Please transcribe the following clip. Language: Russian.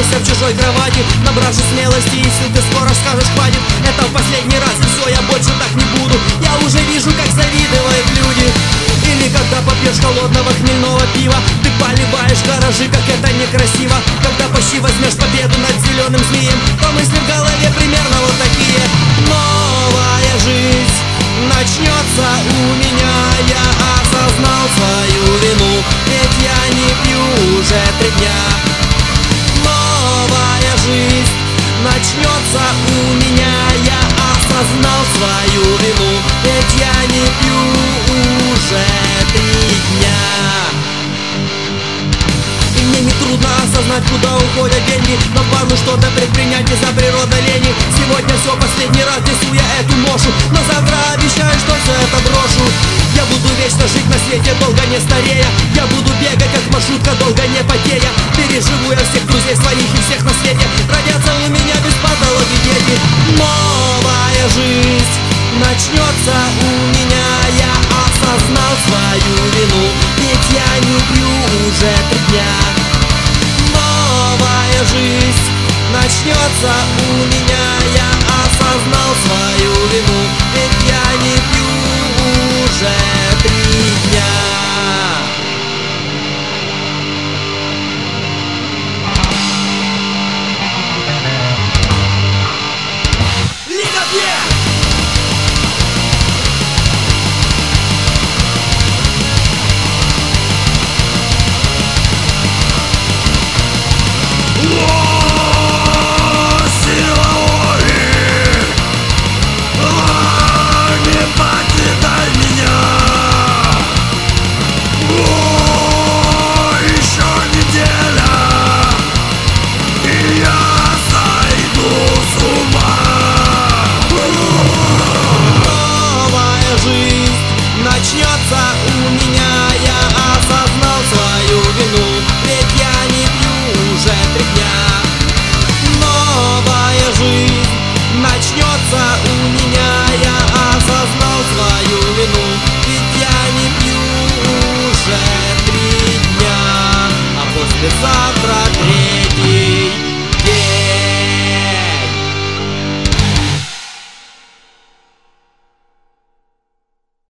в чужой кровати. Набравшись смелости и сил, ты скоро скажешь хватит. Это в последний раз, и все, я больше так не буду. Я уже вижу, как завидуют люди. Или когда попьешь холодного хмельного пива, ты поливаешь гаражи, как это некрасиво. Когда почти возьмешь победу над зеленым змеем, то мысли в голове примерно вот такие. Новая жизнь начнется у меня. Я осознал свою вину, ведь я не пью уже 3 дня. Новая жизнь начнется у меня. Я осознал свою вину, ведь я не пью уже 3 дня. И мне не трудно осознать, куда уходят деньги, но плану что-то предпринять из-за природы лени. Сегодня все, последний раз несу я эту ношу, но завтра обещаю, что все это брошу. Я буду вечно жить на свете, долго не старея. Я буду бегать, как маршрутка, долго не потея. Переживу я всех друзей своих и всех на свете. Родятся у меня без патологии дети. Новая жизнь начнется у меня. Я осознал свою вину, ведь я не пью уже 3 дня. Новая жизнь начнется у меня. Я осознал свою вину, ведь я не пью уже 3 дня. Жизнь